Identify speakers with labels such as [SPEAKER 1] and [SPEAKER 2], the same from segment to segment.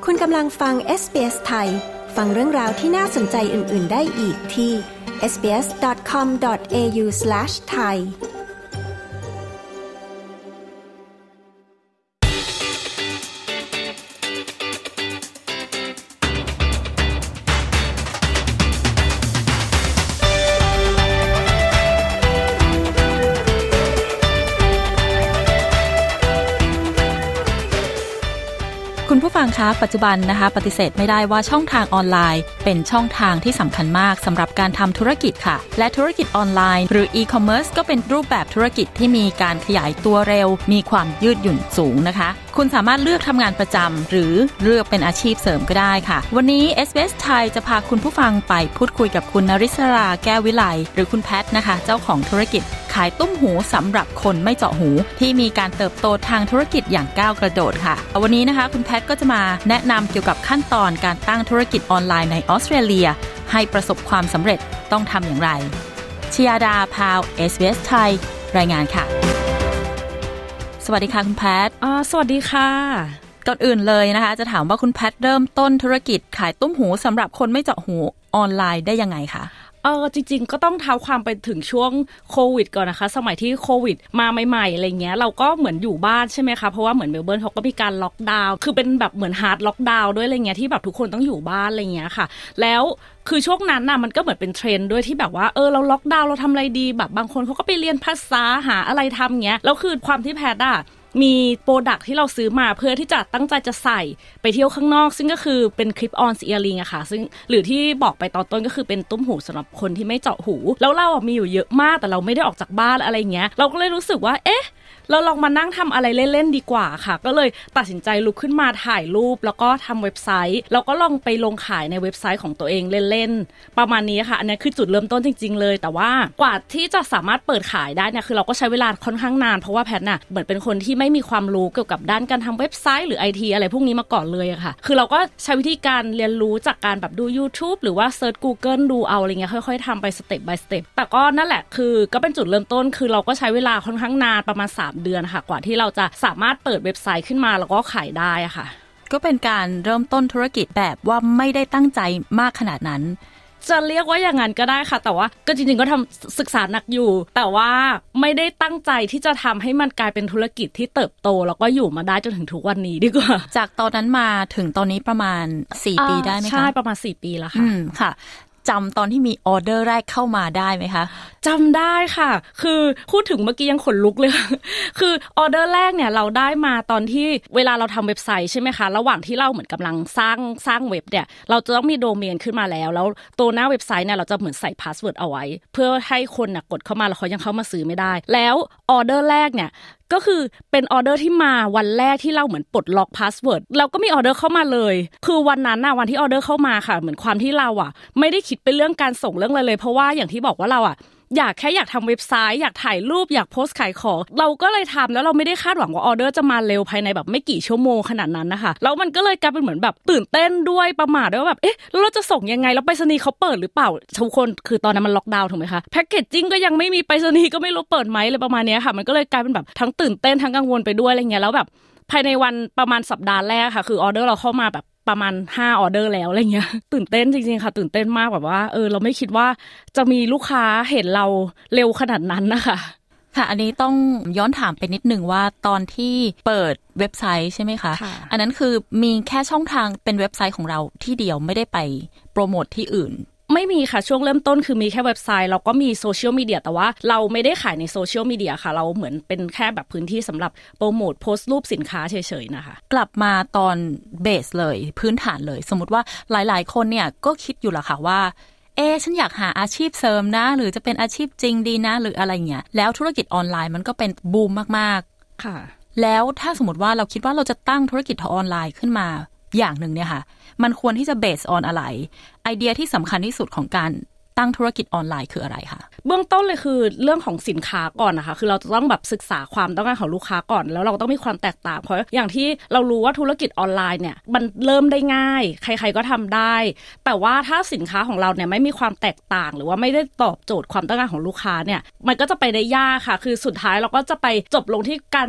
[SPEAKER 1] คุณกำลังฟัง SBS ไทยฟังเรื่องราวที่น่าสนใจอื่นๆได้อีกที่ sbs.com.au/thai
[SPEAKER 2] คุณผู้ฟังคะปัจจุบันนะคะปฏิเสธไม่ได้ว่าช่องทางออนไลน์เป็นช่องทางที่สำคัญมากสำหรับการทำธุรกิจค่ะและธุรกิจออนไลน์หรือ e-commerce ก็เป็นรูปแบบธุรกิจที่มีการขยายตัวเร็วมีความยืดหยุ่นสูงนะคะคุณสามารถเลือกทำงานประจำหรือเลือกเป็นอาชีพเสริมก็ได้ค่ะวันนี้ SBS ไทยจะพาคุณผู้ฟังไปพูดคุยกับคุณนริศราแก้ววิไลหรือคุณแพทนะคะเจ้าของธุรกิจขายตุ้มหูสำหรับคนไม่เจาะหูที่มีการเติบโตทางธุรกิจอย่างก้าวกระโดดค่ะวันนี้นะคะคุณแพทก็จะมาแนะนำเกี่ยวกับขั้นตอนการตั้งธุรกิจออนไลน์ในออสเตรเลียให้ประสบความสำเร็จต้องทำอย่างไรชยาดาพาว SBS ไทยรายงานค่ะสวัสดีค่ะคุณแพท
[SPEAKER 3] สวัสดีค่ะ
[SPEAKER 2] ก่อนอื่นเลยนะคะจะถามว่าคุณแพทเริ่มต้นธุรกิจขายตุ้มหูสำหรับคนไม่เจาะหูออนไลน์ได้ยังไงคะ
[SPEAKER 3] จริงๆก็ต้องเท้าความไปถึงช่วงโควิดก่อนนะคะสมัยที่โควิดมาใหม่ๆอะไรเงี้ยเราก็เหมือนอยู่บ้านใช่ไหมคะเพราะว่าเหมือนเมลเบิร์นเขาก็มีการล็อกดาวน์คือเป็นแบบเหมือนฮาร์ดล็อกดาวน์ด้วยอะไรเงี้ยที่แบบทุกคนต้องอยู่บ้านอะไรเงี้ยค่ะแล้วคือช่วงนั้นน่ะมันก็เหมือนเป็นเทรนด์ด้วยที่แบบว่าเราล็อกดาวน์เราทำอะไรดีแบบบางคนเขาก็ไปเรียนภาษาหาอะไรทำเงี้ยแล้วคือความที่แพทมีโปรดักที่เราซื้อมาเพื่อที่จะตั้งใจจะใส่ไปเที่ยวข้างนอกซึ่งก็คือเป็นคลิปออนเอียร์ริงอะค่ะซึ่งหรือที่บอกไปตอนต้นก็คือเป็นตุ้มหูสำหรับคนที่ไม่เจาะหูแล้วเรามีอยู่เยอะมากแต่เราไม่ได้ออกจากบ้านอะไรเงี้ยเราก็เลยรู้สึกว่าเราลองมานั่งทำอะไรเล่นๆดีกว่าค่ะก็เลยตัดสินใจลุกขึ้นมาถ่ายรูปแล้วก็ทำเว็บไซต์แล้วก็ลองไปลงขายในเว็บไซต์ของตัวเองเล่นๆประมาณนี้ค่ะอันนี้คือจุดเริ่มต้นจริงๆเลยแต่ว่ากว่าที่จะสามารถเปิดขายได้เนี่ยคือเราก็ใช้เวลาค่อนข้างนานเพราะว่าแพทน่ะเหมือนเป็นคนที่ไม่มีความรู้เกี่ยวกับด้านการทำเว็บไซต์หรือ IT อะไรพวกนี้มาก่อนเลยอะค่ะคือเราก็ใช้วิธีการเรียนรู้จากการแบบดู YouTube หรือว่าเซิร์ช Google ดูเอาอะไรเงี้ยค่อยๆทำไปสเต็ป by สเต็ปแต่ก็นั่นแหละคือก็เป็นจุดเริ่มต้นคือเราก็ใช้เวลาค่อนข้างนานประมาณ3 เดือนค่ะกว่าที่เราจะสามารถเปิดเว็บไซต์ขึ้นมาแล้วก็ขายได้อะค่ะ
[SPEAKER 2] ก็เป็นการเริ่มต้นธุรกิจแบบว่าไม่ได้ตั้งใจมากขนาดนั้น
[SPEAKER 3] จะเรียกว่าอย่างนั้นก็ได้ค่ะแต่ว่าก็จริงๆก็ทำศึกษาหนักอยู่แต่ว่าไม่ได้ตั้งใจที่จะทำให้มันกลายเป็นธุรกิจที่เติบโตแล้วก็อยู่มาได้จนถึงทุกวันนี้ดีกว่า
[SPEAKER 2] จากตอนนั้นมาถึงตอนนี้ประมาณ4 ปีได้ไหมคะ
[SPEAKER 3] ใช่ประมาณ4 ปีแล้วค่ะ
[SPEAKER 2] ค่ะจำตอนที่มีออเดอร์แรกเข้ามาได้ไหมคะ
[SPEAKER 3] จำได้ค่ะคือพูดถึงเมื่อกี้ยังขนลุกเลยคือออเดอร์แรกเนี่ยเราได้มาตอนที่เวลาเราทำเว็บไซต์ใช่ไหมคะระหว่างที่เราเหมือนกำลังสร้างเว็บเนี่ยเราจะต้องมีโดเมนขึ้นมาแล้วตัวหน้าเว็บไซต์เนี่ยเราจะเหมือนใส่พาสเวิร์ดเอาไว้เพื่อให้คนน่ะกดเข้ามาแล้วเขายังเข้ามาซื้อไม่ได้แล้วออเดอร์แรกเนี่ยก็คือเป็นออเดอร์ที่มาวันแรกที่เราเหมือนปลดล็อกพาสเวิร์ดเราก็มีออเดอร์เข้ามาเลยคือวันนั้นน่ะวันที่ออเดอร์เข้ามาค่ะเหมือนความที่เราไม่ได้คิดเป็นเรื่องการส่งเรื่องอะไรเลยเพราะว่าอย่างที่บอกว่าเราอยากทำเว็บไซต์อยากถ่ายรูปอยากโพสต์ขายของเราก็เลยทำแล้วเราไม่ได้คาดหวังว่าออเดอร์จะมาเร็วภายในแบบไม่กี่ชั่วโมงขนาดนั้นนะคะแล้วมันก็เลยกลายเป็นเหมือนแบบตื่นเต้นด้วยประหม่าด้วยว่าแบบแล้วเราจะส่งยังไงแล้วไปรษณีย์เขาเปิดหรือเปล่าทุกคนคือตอนนั้นมันล็อกดาวน์ถูกไหมคะแพ็คเกจจิ้งก็ยังไม่มีไปรษณีย์ก็ไม่รู้เปิดไหมอะไรประมาณนี้ค่ะมันก็เลยกลายเป็นแบบทั้งตื่นเต้นทั้งกังวลไปด้วยอะไรเงี้ยแล้วแบบภายในวันประมาณสัปดาห์แรกค่ะคือออเดอร์เราเข้ามาแบบประมาณ5ออเดอร์แล้วอะไรเงี้ยตื่นเต้นจริงๆค่ะตื่นเต้นมากแบบว่าเราไม่คิดว่าจะมีลูกค้าเห็นเราเร็วขนาดนั้นนะคะ
[SPEAKER 2] ค่ะอันนี้ต้องย้อนถามไปนิดนึงว่าตอนที่เปิดเว็บไซต์ใช่ไหมคะอันนั้นคือมีแค่ช่องทางเป็นเว็บไซต์ของเราที่เดียวไม่ได้ไปโปรโมทที่อื่น
[SPEAKER 3] ไม่มีค่ะช่วงเริ่มต้นคือมีแค่เว็บไซต์แล้วก็มีโซเชียลมีเดียแต่ว่าเราไม่ได้ขายในโซเชียลมีเดียค่ะเราเหมือนเป็นแค่แบบพื้นที่สำหรับโปรโมทโพสต์รูปสินค้าเฉยๆนะคะ
[SPEAKER 2] กลับมาตอนเบสเลยพื้นฐานเลยสมมติว่าหลายๆคนเนี่ยก็คิดอยู่ละค่ะว่าฉันอยากหาอาชีพเสริมนะหรือจะเป็นอาชีพจริงดีนะหรืออะไรเงี้ยแล้วธุรกิจออนไลน์มันก็เป็นบูมมาก
[SPEAKER 3] ๆค่ะ
[SPEAKER 2] แล้วถ้าสมมติว่าเราคิดว่าเราจะตั้งธุรกิจออนไลน์ขึ้นมาอย่างหนึ่งเนี่ยค่ะมันควรที่จะเบสออนอะไรไอเดียที่สำคัญที่สุดของการตั้งธุรกิจออนไลน์คืออะไรคะ
[SPEAKER 3] เบื้องต้นเลยคือเรื่องของสินค้าก่อนนะคะคือเราจะต้องแบบศึกษาความต้องการของลูกค้าก่อนแล้วเราก็ต้องมีความแตกต่างเพราะอย่างที่เรารู้ว่าธุรกิจออนไลน์เนี่ยมันเริ่มได้ง่ายใครๆก็ทำได้แต่ว่าถ้าสินค้าของเราเนี่ยไม่มีความแตกต่างหรือว่าไม่ได้ตอบโจทย์ความต้องการของลูกค้าเนี่ยมันก็จะไปได้ยากค่ะคือสุดท้ายเราก็จะไปจบลงที่การแบบ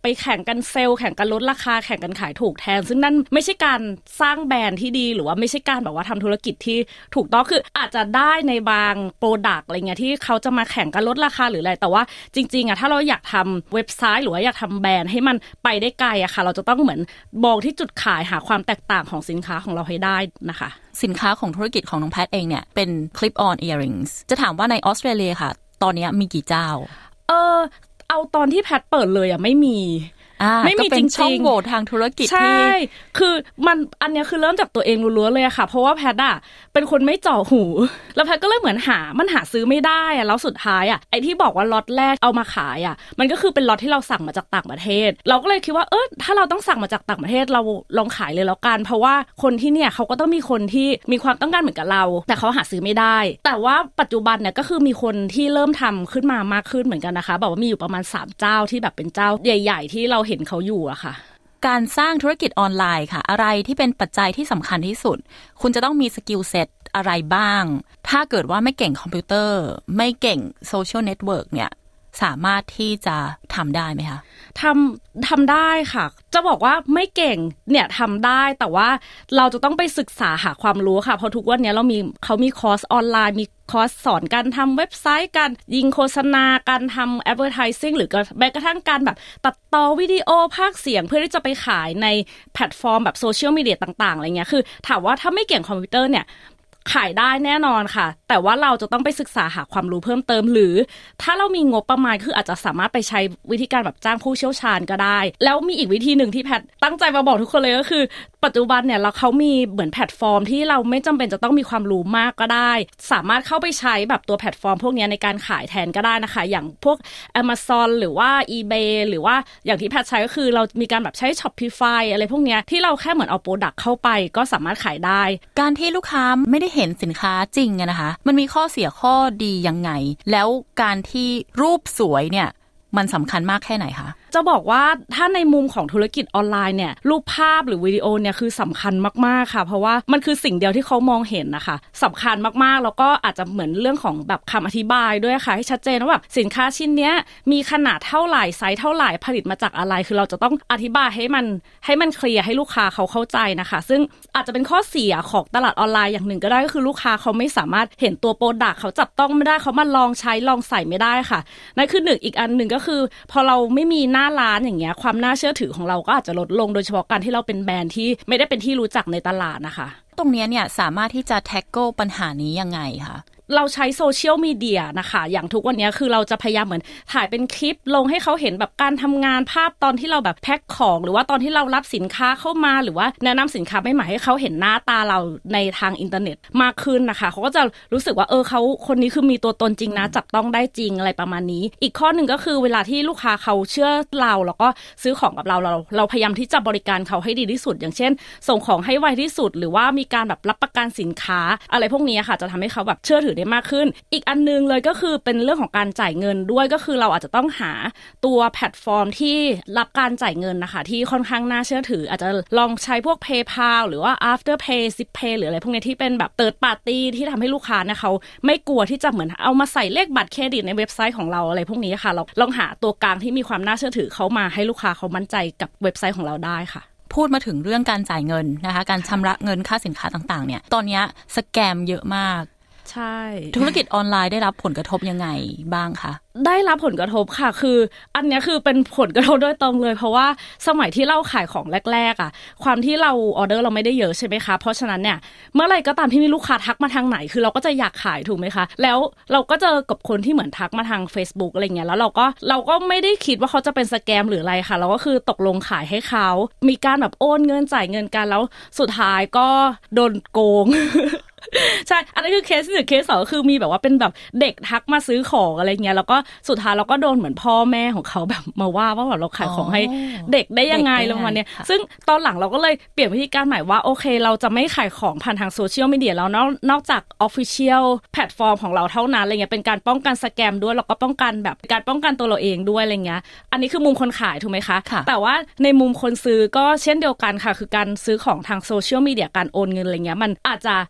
[SPEAKER 3] ไปแข่งกันเซลล์แข่งกันลดราคาแข่งกันขายถูกแทนซึ่งนั่นไม่ใช่การสร้างแบรนด์ที่ดีหรือว่าไม่ใช่การแบบว่าทำธุรกิจที่ถูกต้องคืออาจจะได้ในบางโปรดักต์อะไรเงี้ยที่เขาจะมาแข่งกันลดราคาหรืออะไรแต่ว่าจริงๆถ้าเราอยากทำเว็บไซต์หรือว่าอยากทำแบรนด์ให้มันไปได้ไกลค่ะเราจะต้องเหมือนมองที่จุดขายหาความแตกต่างของสินค้าของเราให้ได้นะคะ
[SPEAKER 2] สินค้าของธุรกิจของน้องแพทเองเนี่ยเป็น clip on earrings จะถามว่าในออสเตรเลียค่ะตอนนี้มีกี่เจ้า
[SPEAKER 3] เอาตอนที่แพทเปิดเลยไม่มี
[SPEAKER 2] ไม่มีจริงๆช่องโหว่ทางธุรกิจที่
[SPEAKER 3] ใช่คือมันอันนี้คือเริ่มจากตัวเองล้วนๆเลยค่ะเพราะว่าแพทเป็นคนไม่จ่อหูแล้วแพทก็เลยเหมือนหาซื้อไม่ได้แล้วสุดท้ายไอ้ที่บอกว่าล็อตแรกเอามาขายมันก็คือเป็นล็อตที่เราสั่งมาจากต่างประเทศเราก็เลยคิดว่าถ้าเราต้องสั่งมาจากต่างประเทศเราลองขายเลยแล้วกันเพราะว่าคนที่เนี่ยเขาก็ต้องมีคนที่มีความต้องการเหมือนกับเราแต่เขาหาซื้อไม่ได้แต่ว่าปัจจุบันเนี่ยก็คือมีคนที่เริ่มทำขึ้นมามากขึ้นเหมือนกันนะคะบอกว่ามีอยู่ประมาณ3เจ้าที่แบบเป็นเจ้าใหญ่ๆที่เราเห็นเขาอยู่อะค่ะ
[SPEAKER 2] การสร้างธุรกิจออนไลน์ค่ะอะไรที่เป็นปัจจัยที่สำคัญที่สุดคุณจะต้องมีสกิลเซ็ตอะไรบ้างถ้าเกิดว่าไม่เก่งคอมพิวเตอร์ไม่เก่งโซเชียลเน็ตเวิร์กเนี่ยสามารถที่จะทำได้ไหมคะ
[SPEAKER 3] ทำได้ค่ะจะบอกว่าไม่เก่งเนี่ยทำได้แต่ว่าเราจะต้องไปศึกษาหาความรู้ค่ะเพราะทุกวันนี้เขามีคอร์สออนไลน์มีคอร์สสอนการทำเว็บไซต์การยิงโฆษณาการทำแอดเวอร์ไทซิ่งหรือแม้กระทั่งการแบบตัดต่อวิดีโอพากย์เสียงเพื่อที่จะไปขายในแพลตฟอร์มแบบโซเชียลมีเดียต่างๆอะไรเงี้ยคือถามว่าถ้าไม่เก่งคอมพิวเตอร์เนี่ยขายได้แน่นอนค่ะแต่ว่าเราจะต้องไปศึกษาหาความรู้เพิ่มเติมหรือถ้าเรามีงบประมาณคืออาจจะสามารถไปใช้วิธีการแบบจ้างผู้เชี่ยวชาญก็ได้แล้วมีอีกวิธีหนึ่งที่แพทตั้งใจมาบอกทุกคนเลยก็คือปัจจุบันเนี่ยเขามีเหมือนแพลตฟอร์มที่เราไม่จำเป็นจะต้องมีความรู้มากก็ได้สามารถเข้าไปใช้แบบตัวแพลตฟอร์มพวกนี้ในการขายแทนก็ได้นะคะอย่างพวก Amazon หรือว่า eBay หรือว่าอย่างที่แพทใช้ก็คือเรามีการแบบใช้ Shopify อะไรพวกนี้ที่เราแค่เหมือนเอาโปรดักต์เข้าไปก็สามารถขายได้
[SPEAKER 2] การที่ลูกค้าไม่ได้เห็นสินค้าจริงนะคะมันมีข้อเสียข้อดียังไงแล้วการที่รูปสวยเนี่ยมันสำคัญมากแค่ไหนคะ
[SPEAKER 3] จะบอกว่าถ้าในมุมของธุรกิจออนไลน์เนี่ยรูปภาพหรือวิดีโอเนี่ยคือสำคัญมากๆค่ะเพราะว่ามันคือสิ่งเดียวที่เขามองเห็นนะคะสำคัญมากๆแล้วก็อาจจะเหมือนเรื่องของแบบคำอธิบายด้วยค่ะให้ชัดเจนว่าแบบสินค้าชิ้นนี้มีขนาดเท่าไหร่ไซส์เท่าไหร่ผลิตมาจากอะไรคือเราจะต้องอธิบายให้มันเคลียร์ให้ลูกค้าเขาเข้าใจนะคะซึ่งอาจจะเป็นข้อเสียของตลาดออนไลน์อย่างหนึ่งก็ได้ก็คือลูกค้าเขาไม่สามารถเห็นตัวโปรดักต์เขาจับต้องไม่ได้เขามาลองใช้ลองใส่ไม่ได้ค่ะนั่นคือ1อีกอันนึงก็คือพอเราไม่มีหน้าร้านอย่างเงี้ยความน่าเชื่อถือของเราก็อาจจะลดลงโดยเฉพาะการที่เราเป็นแบรนด์ที่ไม่ได้เป็นที่รู้จักในตลาดนะคะ
[SPEAKER 2] ตรงนี้เนี่ยสามารถที่จะแท็กเกิลปัญหานี้ยังไงคะ
[SPEAKER 3] เราใช้โซเชียลมีเดียนะคะอย่างทุกวันนี้คือเราจะพยายามเหมือนถ่ายเป็นคลิปลงให้เขาเห็นแบบการทำงานภาพตอนที่เราแบบแพ็คของหรือว่าตอนที่เรารับสินค้าเข้ามาหรือว่าแนะนำสินค้าใหม่ๆให้เขาเห็นหน้าตาเราในทางอินเทอร์เน็ตมากขึ้นนะคะเขาก็จะรู้สึกว่าเขาคนนี้คือมีตัวตนจริงนะจับต้องได้จริงอะไรประมาณนี้อีกข้อหนึ่งก็คือเวลาที่ลูกค้าเขาเชื่อเราแล้วก็ซื้อของกับเราพยายามที่จะบริการเขาให้ดีที่สุดอย่างเช่นส่งของให้ไวที่สุดหรือว่ามีการแบบรับประกันสินค้าอะไรพวกนี้ค่ะจะทำให้เขาแบบเชื่อถือได้มากขึ้นอีกอันนึงเลยก็คือเป็นเรื่องของการจ่ายเงินด้วยก็คือเราอาจจะต้องหาตัวแพลตฟอร์มที่รับการจ่ายเงินนะคะที่ค่อนข้างน่าเชื่อถืออาจจะลองใช้พวก PayPal หรือว่า Afterpay Zippay หรืออะไรพวกนี้ที่เป็นแบบ Third Party ที่ทำให้ลูกค้าเนี่ยเขาไม่กลัวที่จะเหมือนเอามาใส่เลขบัตรเครดิตในเว็บไซต์ของเราอะไรพวกนี้ค่ะเราลองหาตัวกลางที่มีความน่าเชื่อถือเขามาให้ลูกค้าเขามั่นใจกับเว็บไซต์ของเราได้ค่ะ
[SPEAKER 2] พูดมาถึงเรื่องการจ่ายเงินนะคะการชำระเงินค่าสินค้าต่างๆเนี่ยตอนนี้สแกมเยอะมาก
[SPEAKER 3] ใช่
[SPEAKER 2] ธุรกิจออนไลน์ได้รับผลกระทบยังไงบ้างคะ
[SPEAKER 3] ได้รับผลกระทบค่ะคืออันนี้คือเป็นผลกระทบโดยตรงเลยเพราะว่าสมัยที่เราขายของแรกๆความที่เราออเดอร์เราไม่ได้เยอะใช่ไหมคะเพราะฉะนั้นเนี่ยเมื่อไหร่ก็ตามที่มีลูกค้าทักมาทางไหนคือเราก็จะอยากขายถูกไหมคะแล้วเราก็เจอกับคนที่เหมือนทักมาทาง Facebook อะไรเงี้ยแล้วเราก็ไม่ได้คิดว่าเขาจะเป็นสแกมหรืออะไรค่ะเราก็คือตกลงขายให้เขามีการแบบโอนเงินจ่ายเงินกันแล้วสุดท้ายก็โดนโกงใช่อันนี้คือเคส1เคส2ก็คือมีแบบว่าเป็นแบบเด็กทักมาซื้อของอะไรเงี้ยแล้วก็สุดท้ายเราก็โดนเหมือนพ่อแม่ของเขาแบบมาว่าแบบเราขายของให้เด็กได้ยังไงประมาณนี้ซึ่งตอนหลังเราก็เลยเปลี่ยนวิธีการใหม่ว่าโอเคเราจะไม่ขายของผ่านทางโซเชียลมีเดียแล้วนอกจาก Official แพลตฟอร์มของเราเท่านั้นอะไรเงี้ยเป็นการป้องกันสแกมด้วยแล้วก็ป้องกันแบบการป้องกันตัวเราเองด้วยอะไรเงี้ยอันนี้คือมุมคนขายถูกไหมคะแต่ว่าในมุมคนซื้อก็เช่นเดียวกันค่ะคือการซื้อของทางโซเชียลมีเดียการโอนเงินอะไรเงี้ยมันอาจจะอันตราย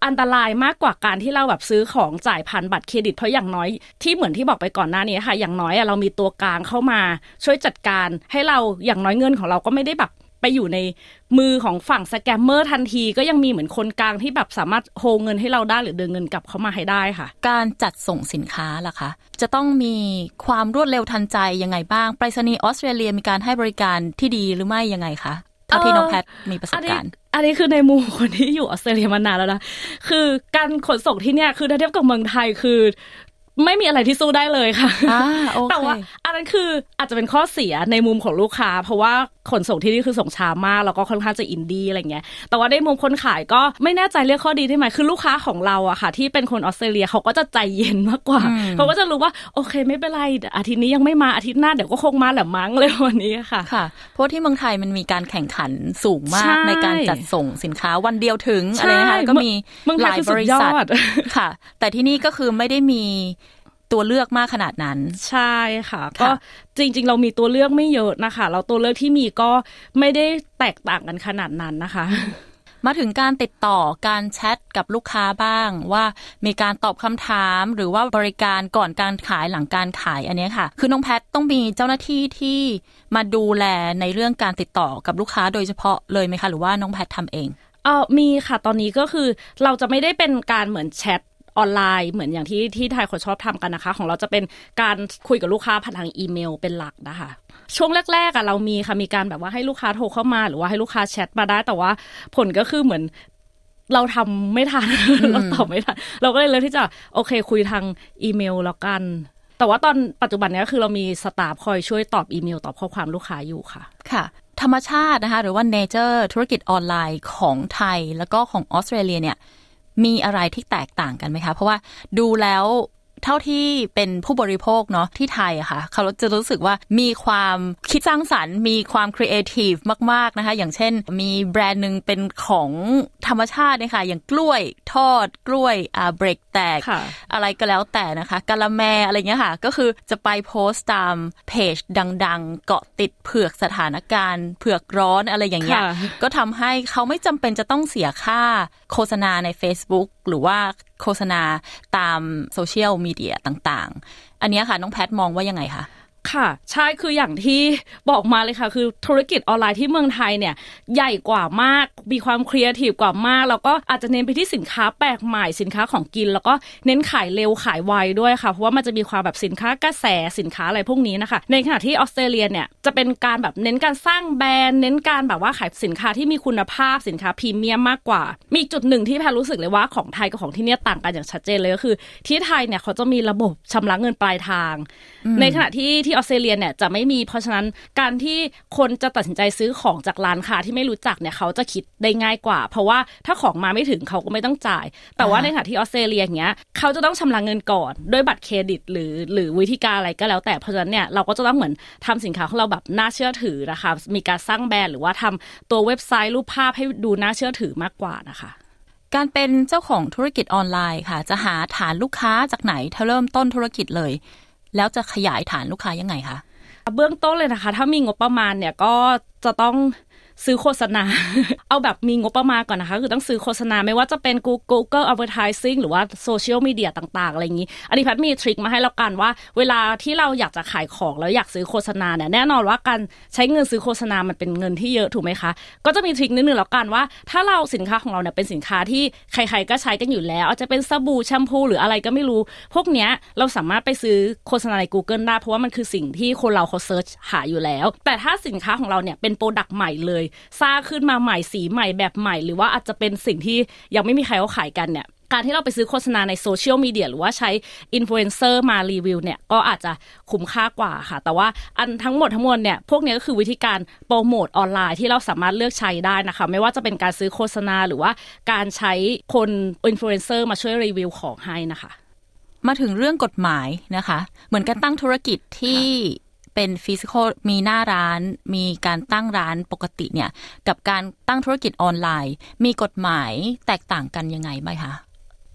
[SPEAKER 3] น์มากกว่าการที่เราแบบซื้อของจ่ายผ่านบัตรเครดิตเพราะอย่างน้อยที่เหมือนที่บอกไปก่อนหน้านี้ค่ะอย่างน้อยเรามีตัวกลางเข้ามาช่วยจัดการให้เราอย่างน้อยเงินของเราก็ไม่ได้แบบไปอยู่ในมือของฝั่งสแกมเมอร์ทันทีก็ยังมีเหมือนคนกลางที่แบบสามารถโฮเงินให้เราได้หรือเดินเงินกลับเข้ามาให้ได้ค่ะ
[SPEAKER 2] การจัดส่งสินค้าล่ะคะจะต้องมีความรวดเร็วทันใจยังไงบ้างไปรษณีย์ออสเตรเลียมีการให้บริการที่ดีหรือไม่ยังไงคะเท่าที่น้องแพทมีประสบการณ์
[SPEAKER 3] อันนี้คือในมุมคนที่อยู่ออสเตรเลียมานานแล้วนะคือการขนส่งที่เนี่ยคือถ้าเทียบกับเมืองไทยคือไม่มีอะไรที่สู้ได้เลยค่ะแต่ว่าอันนั้นคืออาจจะเป็นข้อเสียในมุมของลูกค้าเพราะว่าขนส่งที่นี่คือส่งช้ามากแล้วก็ค่อนข้างจะอินดี้อะไรเงี้ยแต่ว่าในมุมคนขายก็ไม่แน่ใจเรียกข้อดีได้ไหมคือลูกค้าของเราอะค่ะที่เป็นคนออสเตรเลียเขาก็จะใจเย็นมากกว่าเขาก็จะรู้ว่าโอเคไม่เป็นไรอาทิตย์นี้ยังไม่มาอาทิตย์หน้าเดี๋ยวก็คงมาแหละมั้งเลยวันนี้ค่ะ
[SPEAKER 2] เพราะที่เมืองไทยมันมีการแข่งขันสูงมากในการจัดส่งสินค้าวันเดียวถึงอะไรนะคะก็มีหลายบริษัทค่ะแต่ที่นี่ก็คือไม่ได้มีตัวเลือกมากขนาดนั้น
[SPEAKER 3] ใช่ค่ะก็จริงๆเรามีตัวเลือกไม่เยอะนะคะเราตัวเลือกที่มีก็ไม่ได้แตกต่างกันขนาดนั้นนะคะ
[SPEAKER 2] มาถึงการติดต่อการแชทกับลูกค้าบ้างว่ามีการตอบคำถามหรือว่าบริการก่อนการขายหลังการขายอันนี้ค่ะคือน้องแพทต้องมีเจ้าหน้าที่ที่มาดูแลในเรื่องการติดต่อกับลูกค้าโดยเฉพาะเลยไหมคะหรือว่าน้องแพททำเอง
[SPEAKER 3] มีค่ะตอนนี้ก็คือเราจะไม่ได้เป็นการเหมือนแชทออนไลน์เหมือนอย่างที่ไทยเขาชอบทำกันนะคะของเราจะเป็นการคุยกับลูกค้าผ่านทางอีเมลเป็นหลักนะคะช่วงแรกๆเรามีค่ะมีการแบบว่าให้ลูกค้าโทรเข้ามาหรือว่าให้ลูกค้าแชทมาได้แต่ว่าผลก็คือเหมือนเราทำไม่ทัน เราตอบไม่ทันเราก็เลยเลือกที่จะโอเคคุยทางอีเมลแล้วกันแต่ว่าตอนปัจจุบันนี้คือเรามีสตาฟคอยช่วยตอบอีเมลตอบข้อความลูกค้าอยู่ค่ะ
[SPEAKER 2] ค่ะธรรมชาตินะคะหรือว่า nature ธุรกิจออนไลน์ของไทยแล้วก็ของออสเตรเลียเนี่ยมีอะไรที่แตกต่างกันไหมคะเพราะว่าดูแล้วเท่าที่เป็นผู้บริโภคเนาะที่ไทยอะค่ะเขาจะรู้สึกว่ามีความคิดสร้างสรรค์มีความครีเอทีฟมากๆนะคะอย่างเช่นมีแบรนด์นึงเป็นของธรรมชาติเนี่ยค่ะอย่างกล้วยทอดกล้วยเบรกแตกอะไรก็แล้วแต่นะคะกะละแมอะไรเงี้ยค่ะก็คือจะไปโพสต์ตามเพจดังๆเกาะติดเผือกสถานการณ์เผือกร้อนอะไรอย่างเงี้ยก็ทำให้เขาไม่จำเป็นจะต้องเสียค่าโฆษณาใน Facebook หรือว่าโฆษณาตามโซเชียลมีเดียต่างๆอันนี้ค่ะน้องแพทมองว่ายังไงคะ
[SPEAKER 3] ค่ะใช่คืออย่างที่บอกมาเลยค่ะคือธุรกิจออนไลน์ที่เมืองไทยเนี่ยใหญ่กว่ามากมีความครีเอทีฟกว่ามากแล้วก็อาจจะเน้นไปที่สินค้าแปลกใหม่สินค้าของกินแล้วก็เน้นขายเร็วขายไวด้วยค่ะเพราะว่ามันจะมีความแบบสินค้ากระแสสินค้าอะไรพวกนี้นะคะในขณะที่ออสเตรเลียเนี่ยจะเป็นการแบบเน้นการสร้างแบรนด์เน้นการแบบว่าขายสินค้าที่มีคุณภาพสินค้าพรีเมียมมากกว่ามีจุดหนึ่งที่แพรรู้สึกเลยว่าของไทยกับของที่เนี่ยต่างกันอย่างชัดเจนเลยก็คือที่ไทยเนี่ยเขาจะมีระบบชำระเงินปลายทางในขณะที่ออสเตรเลียเนี่ยจะไม่มีเพราะฉะนั้นการที่คนจะตัดสินใจซื้อของจากร้านค้าที่ไม่รู้จักเนี่ยเขาจะคิดได้ง่ายกว่าเพราะว่าถ้าของมาไม่ถึงเขาก็ไม่ต้องจ่ายแต่ว่าในขณะที่ออสเตรเลียอย่างเงี้ยเขาจะต้องชำระเงินก่อนด้วยบัตรเครดิตหรือวิธีการอะไรก็แล้วแต่เพราะฉะนั้นเนี่ยเราก็จะต้องเหมือนทำสินค้าของเราแบบน่าเชื่อถือนะคะมีการสร้างแบรนด์หรือว่าทำตัวเว็บไซต์รูปภาพให้ดูน่าเชื่อถือมากกว่านะคะ
[SPEAKER 2] การเป็นเจ้าของธุรกิจออนไลน์ค่ะจะหาฐานลูกค้าจากไหนถ้าเริ่มต้นธุรกิจเลยแล้วจะขยายฐานลูกค้ายังไงคะ
[SPEAKER 3] เบื้องต้นเลยนะคะถ้ามีงบประมาณเนี่ยก็จะต้องซื้อโฆษณา เอาแบบมีงบประมาณก่อนนะคะคือต้องซื้อโฆษณาไม่ว่าจะเป็น Google Advertising หรือว่าโซเชียลมีเดียต่างๆอะไรอย่างนี้อันนี้แพทมีทริคมาให้แล้วกันว่าเวลาที่เราอยากจะขายของแล้วอยากซื้อโฆษณาเนี่ยแน่นอนว่าการใช้เงินซื้อโฆษณามันเป็นเงินที่เยอะถูกไหมคะก็จะมีทริคนิดนึงแล้วกันว่าถ้าเราสินค้าของเราเนี่ยเป็นสินค้าที่ใครๆก็ใช้กันอยู่แล้วอาจจะเป็นสบู่แชมพูหรืออะไรก็ไม่รู้พวกเนี้ยเราสามารถไปซื้อโฆษณาใน Google ได้เพราะว่ามันคือสิ่งที่คนเราเขาเซิร์ชหาอยู่แล้วแต่ถ้าสินค้าของเราเนี่ยเป็นโปรดักต์ใหม่เลยสร้างขึ้นมาใหม่สีใหม่แบบใหม่หรือว่าอาจจะเป็นสิ่งที่ยังไม่มีใครเขาขายกันเนี่ยการที่เราไปซื้อโฆษณาในโซเชียลมีเดียหรือว่าใช้อินฟลูเอนเซอร์มารีวิวเนี่ยก็อาจจะคุ้มค่ากว่าค่ะแต่ว่าอันทั้งหมดทั้งมวลเนี่ยพวกนี้ก็คือวิธีการโปรโมทออนไลน์ที่เราสามารถเลือกใช้ได้นะคะไม่ว่าจะเป็นการซื้อโฆษณาหรือว่าการใช้คนอินฟลูเอนเซอร์มาช่วยรีวิวของให้นะคะ
[SPEAKER 2] มาถึงเรื่องกฎหมายนะคะเหมือนการตั้งธุรกิจที่เป็นฟิสิคอลมีหน้าร้านมีการตั้งร้านปกติเนี่ยกับการตั้งธุรกิจออนไลน์มีกฎหมายแตกต่างกันยังไงไหมคะ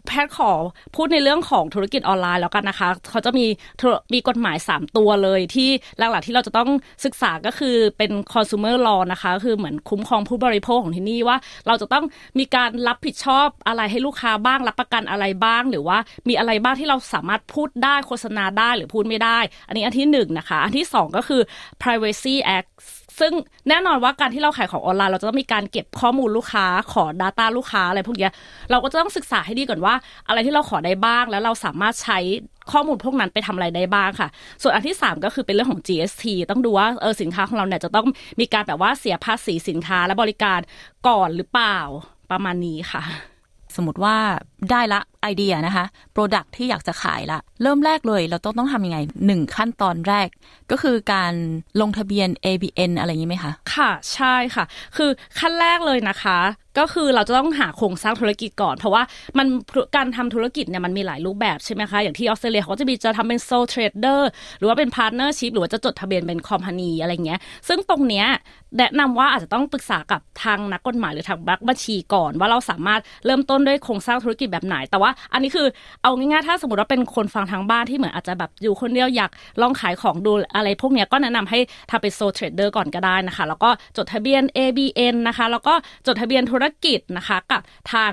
[SPEAKER 3] แพทย์ขอพูดในเรื่องของธุรกิจออนไลน์แล้วกันนะคะเขาจะมีกฎหมาย3ตัวเลยที่หลักๆที่เราจะต้องศึกษาก็คือเป็น consumer law นะคะคือเหมือนคุ้มครองผู้บริโภคของที่นี่ว่าเราจะต้องมีการรับผิดชอบอะไรให้ลูกค้าบ้างรับประกันอะไรบ้างหรือว่ามีอะไรบ้างที่เราสามารถพูดได้โฆษณาได้หรือพูดไม่ได้อันนี้อันที่1นะคะอันที่2ก็คือ privacy act ซึ่งแน่นอนว่าการที่เราขายของออนไลน์เราจะต้องมีการเก็บข้อมูลลูกค้าขอ data ลูกค้าอะไรพวกนี้เราก็จะต้องศึกษาให้ดีก่อนว่าอะไรที่เราขอได้บ้างแล้วเราสามารถใช้ข้อมูลพวกนั้นไปทำอะไรได้บ้างค่ะส่วนอันที่3ก็คือเป็นเรื่องของ GST ต้องดูว่าสินค้าของเราเนี่ยจะต้องมีการแบบว่าเสียภาษีสินค้าและบริการก่อนหรือเปล่าประมาณนี้ค่ะ
[SPEAKER 2] สมมติว่าได้ละไอเดียนะคะ Product ที่อยากจะขายละเริ่มแรกเลยเราต้องทำยังไง1ขั้นตอนแรกก็คือการลงทะเบียน ABN อะไรอย่างนี้ไหมคะ
[SPEAKER 3] ค่ะใช่ค่ะคือขั้นแรกเลยนะคะก็คือเราจะต้องหาโครงสร้างธุรกิจก่อนเพราะว่ามันการทำธุรกิจเนี่ยมันมีหลายรูปแบบใช่ไหมคะอย่างที่ออสเตรเลียเขาจะทำเป็น sole trader หรือว่าเป็น partnership หรือว่าจะจดทะเบียนเป็น company อะไรเงี้ยซึ่งตรงเนี้ยแนะนำว่าอาจจะต้องปรึกษากับทางนักกฎหมายหรือทางบัญชีก่อนว่าเราสามารถเริ่มต้นด้วยโครงสร้างธุรกิจแบบไหนแต่ว่าอันนี้คือเอาง่ายๆถ้าสมมติว่าเป็นคนฟังทางบ้านที่เหมือนอาจจะแบบอยู่คนเดียวอยากลองขายของดูอะไรพวกเนี้ยก็แนะนำให้ทำเป็น sole trader ก่อนก็ได้นะคะแล้วก็จดทะเบียน ABN นะคะแล้วก็จดทะเบียนธุรกิจนะคะกับทาง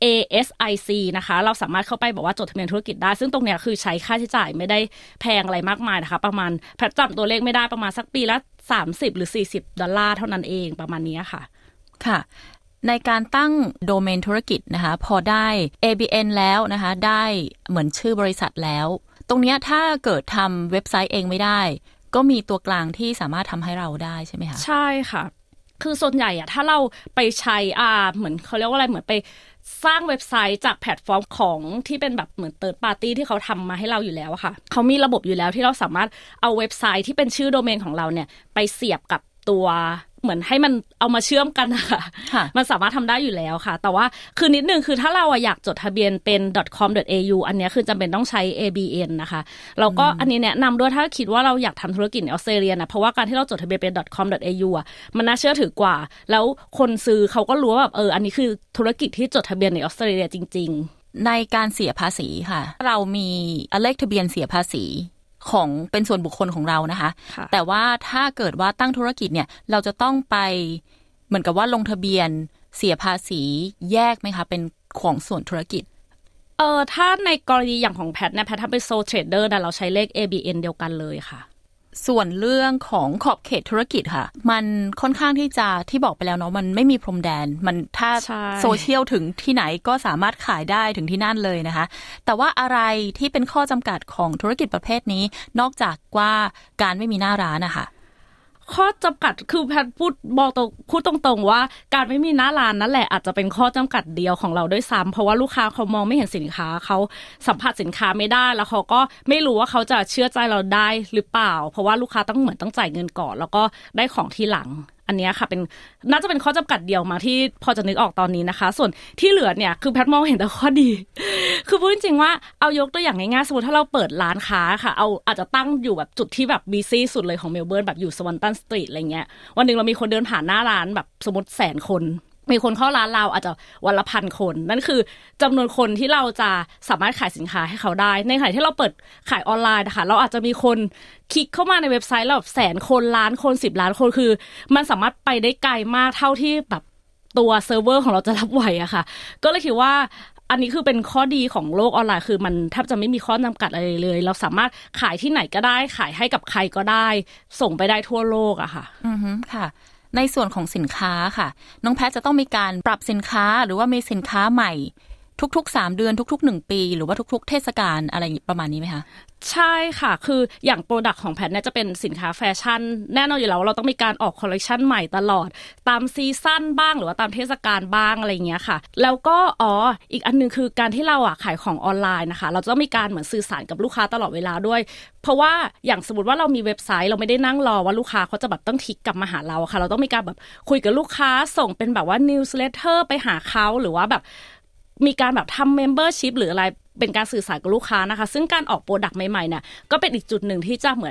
[SPEAKER 3] ASIC นะคะเราสามารถเข้าไปบอกว่าจดทะเบียนธุรกิจได้ซึ่งตรงเนี้ยคือใช้ค่าใช้จ่ายไม่ได้แพงอะไรมากมายนะคะประมาณแพทย์จำตัวเลขไม่ได้ประมาณสักปีละ$30 หรือ$40เท่านั้นเองประมาณนี้ค่ะ
[SPEAKER 2] ค่ะในการตั้งโดเมนธุรกิจนะคะพอได้ ABN แล้วนะคะได้เหมือนชื่อบริษัทแล้วตรงเนี้ยถ้าเกิดทำเว็บไซต์เองไม่ได้ก็มีตัวกลางที่สามารถทำให้เราได้ใช่ไหมคะ
[SPEAKER 3] ใช่ค่ะคือส่วนใหญ่อะถ้าเราไปใช้เหมือนเขาเรียกว่าอะไรเหมือนไปสร้างเว็บไซต์จากแพลตฟอร์มของที่เป็นแบบเหมือน third party ที่เขาทำมาให้เราอยู่แล้วอะค่ะเขามีระบบอยู่แล้วที่เราสามารถเอาเว็บไซต์ที่เป็นชื่อโดเมนของเราเนี่ยไปเสียบกับตัวเหมือนให้มันเอามาเชื่อมกันนะคะมันสามารถทำได้อยู่แล้วค่ะแต่ว่าคือนิดนึงคือถ้าเราอยากจดทะเบียนเป็น .com.au อันนี้คือจำเป็นต้องใช้ ABN นะคะแล้วก็อันนี้แนะนำด้วยถ้าคิดว่าเราอยากทำธุรกิจในออสเตรเลียนะเพราะว่าการที่เราจดทะเบียนเป็น .com.au มันน่าเชื่อถือกว่าแล้วคนซื้อเขาก็รู้ว่าแบบอันนี้คือธุรกิจที่จดทะเบียนในออสเตรเลียจริง
[SPEAKER 2] ๆในการเสียภาษีค่ะเรามีเลขทะเบียนเสียภาษีของเป็นส่วนบุคคลของเรานะคะแต่ว่าถ้าเกิดว่าตั้งธุรกิจเนี่ยเราจะต้องไปเหมือนกับว่าลงทะเบียนเสียภาษีแยกไหมคะเป็นของส่วนธุรกิจ
[SPEAKER 3] ถ้าในกรณีอย่างของแพทเนี่ยแพททำเป็น sole trader แต่เราใช้เลข ABN เดียวกันเลยค่ะ
[SPEAKER 2] ส่วนเรื่องของขอบเขตธุรกิจค่ะมันค่อนข้างที่บอกไปแล้วเนาะมันไม่มีพรมแดนมันถ้าโซเชียลถึงที่ไหนก็สามารถขายได้ถึงที่นั่นเลยนะคะแต่ว่าอะไรที่เป็นข้อจำกัดของธุรกิจประเภทนี้นอกจากว่าการไม่มีหน้าร้านนะคะ
[SPEAKER 3] ข้อจำกัดคือแพทพูดตรงๆว่าการไม่มีหน้าร้านนั่นแหละอาจจะเป็นข้อจำกัดเดียวของเราด้วยซ้ำเพราะว่าลูกค้าเขามองไม่เห็นสินค้าเขาสัมผัสสินค้าไม่ได้แล้วเขาก็ไม่รู้ว่าเขาจะเชื่อใจเราได้หรือเปล่าเพราะว่าลูกค้าต้องจ่ายเงินก่อนแล้วก็ได้ของทีหลังอันนี้ค่ะน่าจะเป็นข้อจำกัดเดียวมาที่พอจะนึกออกตอนนี้นะคะส่วนที่เหลือเนี่ยคือแพทมองเห็นแต่ข้อดีคือพูดจริงๆว่าเอายกตัวอย่างง่ายๆสมมติถ้าเราเปิดร้านค้าค่ะเอาอาจจะตั้งอยู่แบบจุดที่แบบบีซี่สุดเลยของเมลเบิร์นแบบอยู่สวันตันสตรีทอะไรเงี้ยวันนึงเรามีคนเดินผ่านหน้าร้านแบบสมมติ100,000 คนมีคนเข้าร้านเราอาจจะวันละ 1,000 คนนั่นคือจำนวนคนที่เราจะสามารถขายสินค้าให้เขาได้ในขณะที่เราเปิดขายออนไลน์นะคะเราอาจจะมีคนคลิกเข้ามาในเว็บไซต์เราแบบ100,000 คนล้านคน10 ล้านคนคือมันสามารถไปได้ไกลมากเท่าที่แบบตัวเซิร์ฟเวอร์ของเราจะรับไหวอะค่ะก็เลยคิดว่าอันนี้คือเป็นข้อดีของโลกออนไลน์คือมันแทบจะไม่มีข้อจำกัดอะไรเลยเราสามารถขายที่ไหนก็ได้ขายให้กับใครก็ได้ส่งไปได้ทั่วโลกอะค่ะ
[SPEAKER 2] ค่ะในส่วนของสินค้าค่ะน้องแพทจะต้องมีการปรับสินค้าหรือว่ามีสินค้าใหม่ทุกๆ3 เดือนทุกๆ1 ปีหรือว่าทุกๆเทศกาลอะไรประมาณนี้ไหมคะ
[SPEAKER 3] ใช่ค่ะคืออย่างโปรดักต์ของแพทเนี่ยจะเป็นสินค้าแฟชั่นแน่นอนอยู่แล้วเราต้องมีการออกคอลเลคชันใหม่ตลอดตามซีซั่นบ้างหรือว่าตามเทศกาลบ้างอะไรอย่างเงี้ยค่ะแล้วก็อีกอันนึงคือการที่เราขายของออนไลน์นะคะเราจะต้องมีการเหมือนสื่อสารกับลูกค้าตลอดเวลาด้วยเพราะว่าอย่างสมมติว่าเรามีเว็บไซต์เราไม่ได้นั่งรอว่าลูกค้าเขาจะแบบต้องทิกกลับมาหาเราค่ะเราต้องมีการแบบคุยกับลูกค้าส่งเป็นแบบว่านิวส์เลเตอร์ไปหาเขาหรือว่าแบบมีการแบบทำเมมเบอร์ชิพหรืออะไรเป็นการสื่อสารกับลูกค้านะคะซึ่งการออกโปรดักต์ใหม่ๆเนี่ยก็เป็นอีกจุดหนึ่งที่จะเหมือน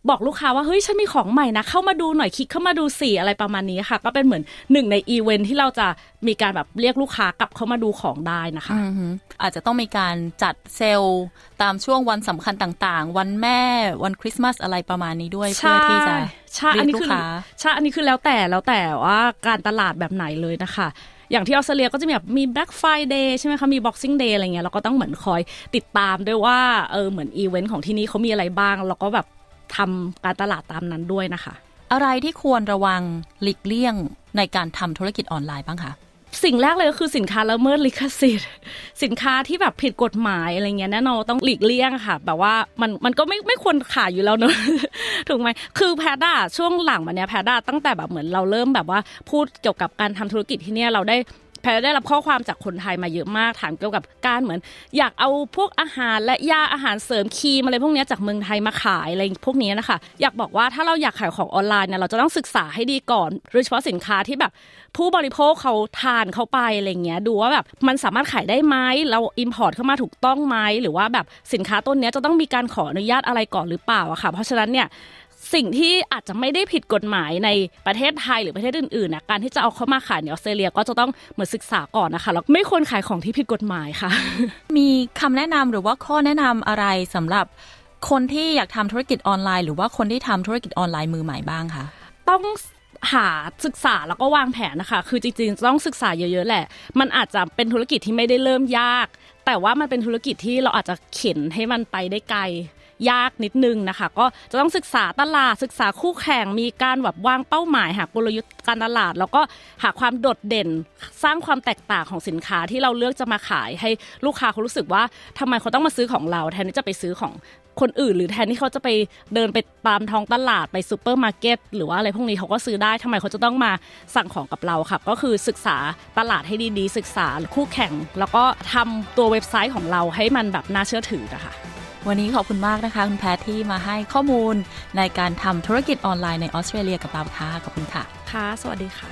[SPEAKER 3] บอกลูกค้าว่าเฮ้ยฉันมีของใหม่นะเข้ามาดูหน่อยคลิกเข้ามาดูสิอะไรประมาณนี้ค่ะก็เป็นเหมือนหนึ่งในอีเวนท์ที่เราจะมีการแบบเรียกลูกค้ากลับเข้ามาดูของได้นะคะ
[SPEAKER 2] อาจจะต้องมีการจัดเซลล์ตามช่วงวันสำคัญต่างๆวันแม่วันคริสต์มาสอะไรประมาณนี้ด้วยเพื่อที่จะเรียกลูกค้า
[SPEAKER 3] อันนี้คือแล้วแต่ว่าการตลาดแบบไหนเลยนะคะอย่างที่ออสเตรเลียก็จะมี Black Friday ใช่ไหมคะมี Boxing Day อะไรเงี้ยเราก็ต้องเหมือนคอยติดตามด้วยว่าเหมือนอีเวนต์ของที่นี่เขามีอะไรบ้างแล้วก็แบบทำการตลาดตามนั้นด้วยนะคะ
[SPEAKER 2] อะไรที่ควรระวังหลีกเลี่ยงในการทำธุรกิจออนไลน์บ้างคะ
[SPEAKER 3] สิ่งแรกเลยก็คือสินค้าละเมิดลิขสิทธิ์สินค้าที่แบบผิดกฎหมายอะไรเงี้ยแน่นอนต้องหลีกเลี่ยงค่ะแบบว่ามันก็ไม่ควรขายอยู่แล้วเนอะ ถูกไหมคือแพทย์ช่วงหลังมาเนี้ยแพทย์ตั้งแต่แบบเหมือนเราเริ่มแบบว่าพูดเกี่ยวกับการทำธุรกิจที่เนี่ยเราได้รับข้อความจากคนไทยมาเยอะมากถามเกี่ยวกับการเหมือนอยากเอาพวกอาหารและยาอาหารเสริมครีมอะไรพวกนี้จากเมืองไทยมาขายอะไรพวกนี้นะคะอยากบอกว่าถ้าเราอยากขายของออนไลน์เนี่ยเราจะต้องศึกษาให้ดีก่อนโดยเฉพาะสินค้าที่แบบผู้บริโภคเขาทานเข้าไปอะไรเงี้ยดูว่าแบบมันสามารถขายได้ไหมเราอิมพอร์ตเข้ามาถูกต้องไหมหรือว่าแบบสินค้าต้นนี้จะต้องมีการขออนุญาตอะไรก่อนหรือเปล่าอะค่ะเพราะฉะนั้นเนี่ยสิ่งที่อาจจะไม่ได้ผิดกฎหมายในประเทศไทยหรือประเทศอื่นๆนะการที่จะเอาเข้ามาขายในออสเตรเลียก็จะต้องเหมือนศึกษาก่อนนะคะแล้วไม่ควรขายของที่ผิดกฎหมายค่ะ
[SPEAKER 2] มีคำแนะนำหรือว่าข้อแนะนำอะไรสำหรับคนที่อยากทำธุรกิจออนไลน์หรือว่าคนที่ทำธุรกิจออนไลน์มือใหม่บ้างคะ
[SPEAKER 3] ต้องหาศึกษาแล้วก็วางแผนนะคะคือจริงๆต้องศึกษาเยอะๆแหละมันอาจจะเป็นธุรกิจที่ไม่ได้เริ่มยากแต่ว่ามันเป็นธุรกิจที่เราอาจจะเข็นให้มันไปได้ไกลยากนิดนึงนะคะก็จะต้องศึกษาตลาดศึกษาคู่แข่งมีการแบบวางเป้าหมายหากลยุทธ์การตลาดแล้วก็หาความโดดเด่นสร้างความแตกต่างของสินค้าที่เราเลือกจะมาขายให้ลูกค้าเขารู้สึกว่าทำไมเขาต้องมาซื้อของเราแทนที่จะไปซื้อของคนอื่นหรือแทนที่เขาจะไปเดินไปตามท้องตลาดไปซูเปอร์มาร์เก็ตหรือว่าอะไรพวกนี้เขาก็ซื้อได้ทำไมเขาจะต้องมาสั่งของกับเราค่ะก็คือศึกษาตลาดให้ดีๆศึกษาคู่แข่งแล้วก็ทำตัวเว็บไซต์ของเราให้มันแบบน่าเชื่อถือนะคะ
[SPEAKER 2] วันนี้ขอบคุณมากนะคะคุณแพทที่มาให้ข้อมูลในการทำธุรกิจออนไลน์ในออสเตรเลียกับเราค่ะขอบคุณค่ะ
[SPEAKER 3] ค่ะสวัสดีค่ะ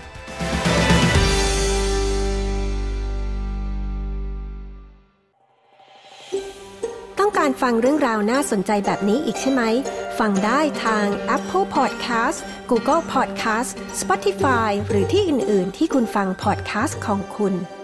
[SPEAKER 1] ต้องการฟังเรื่องราวน่าสนใจแบบนี้อีกใช่ไหมฟังได้ทาง Apple Podcast Google Podcast Spotify หรือที่อื่นๆที่คุณฟัง podcast ของคุณ